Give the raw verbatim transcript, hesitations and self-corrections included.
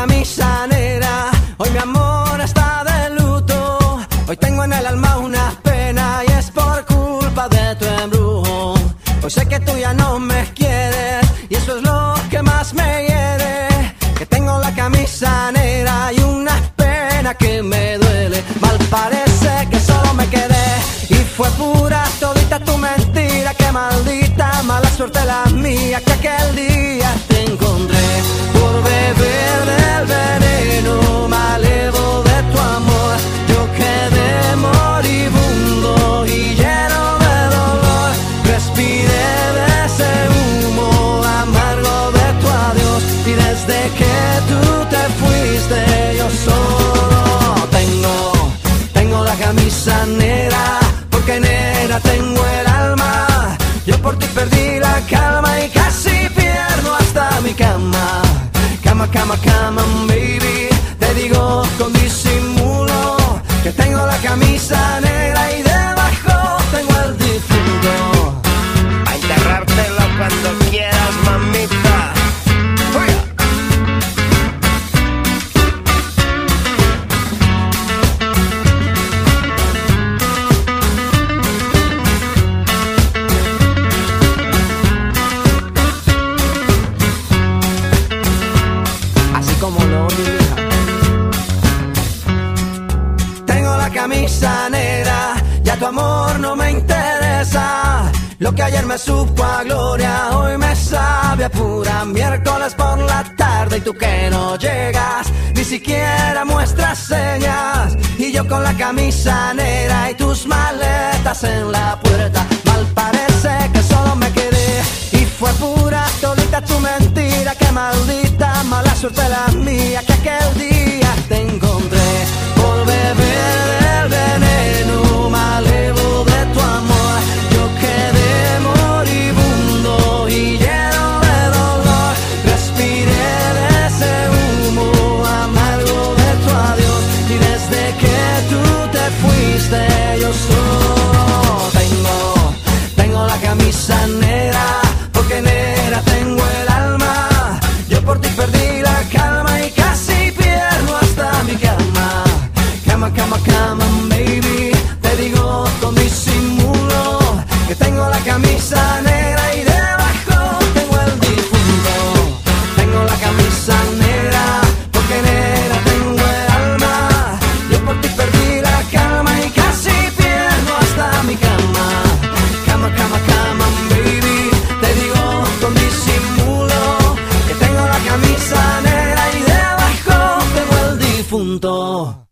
camisa negra, hoy mi amor está de luto. Hoy tengo en el alma una pena y es por culpa de tu embrujo. Hoy sé que tú ya no me quieres y eso es lo que más me hiere. Que tengo la camisa negra y una pena que me duele. Mal parece que solo me quedé y fue pura todita tu mentira. Que maldita mala suerte la mía que aquel día te encontré por beber del veneno malevo de tu amor. Yo quedé moribundo y lleno de dolor. Respiré de ese humo amargo de tu adiós y desde que tú te fuiste yo solo tengo, tengo la camisa negra porque negra tengo el alma. Yo por ti perdí la calma y casi pierdo hasta mi cama. Cama, cama, cama, baby. Te digo con disimulo que tengo la camisa negra y debajo tengo el difunto. A enterrártelo cuando quieras, mamita. ¡Fuera! Como lo oye, hija. Tengo la camisa negra, ya tu amor no me interesa. Lo que ayer me supo a gloria, hoy me sabe a pura. Miércoles por la tarde y tú que no llegas, ni siquiera muestras señas. Y yo con la camisa negra y tus maletas en la puerta. Mal parece que solo me quedé y fue pura todita tu mentira. Que maldita mala suerte la mía que aquel día te encontré por beber del veneno malevo de tu amor. Yo quedé moribundo y lleno de dolor. Respiré de ese humo amargo de tu adiós y desde que tú te fuiste yo solo tengo, tengo la camisa negra porque negra tengo el alma. Yo por ti perdí la calma y casi pierdo hasta mi cama. Cama, cama, cama, baby. Te digo con disimulo que tengo la camisa negra y debajo tengo el difunto. Tengo la camisa negra porque negra tengo el alma. Yo por ti perdí la calma y casi pierdo hasta mi cama. Cama, cama, cama, baby. Te digo con disimulo que tengo la camisa negra y debajo tengo el difunto.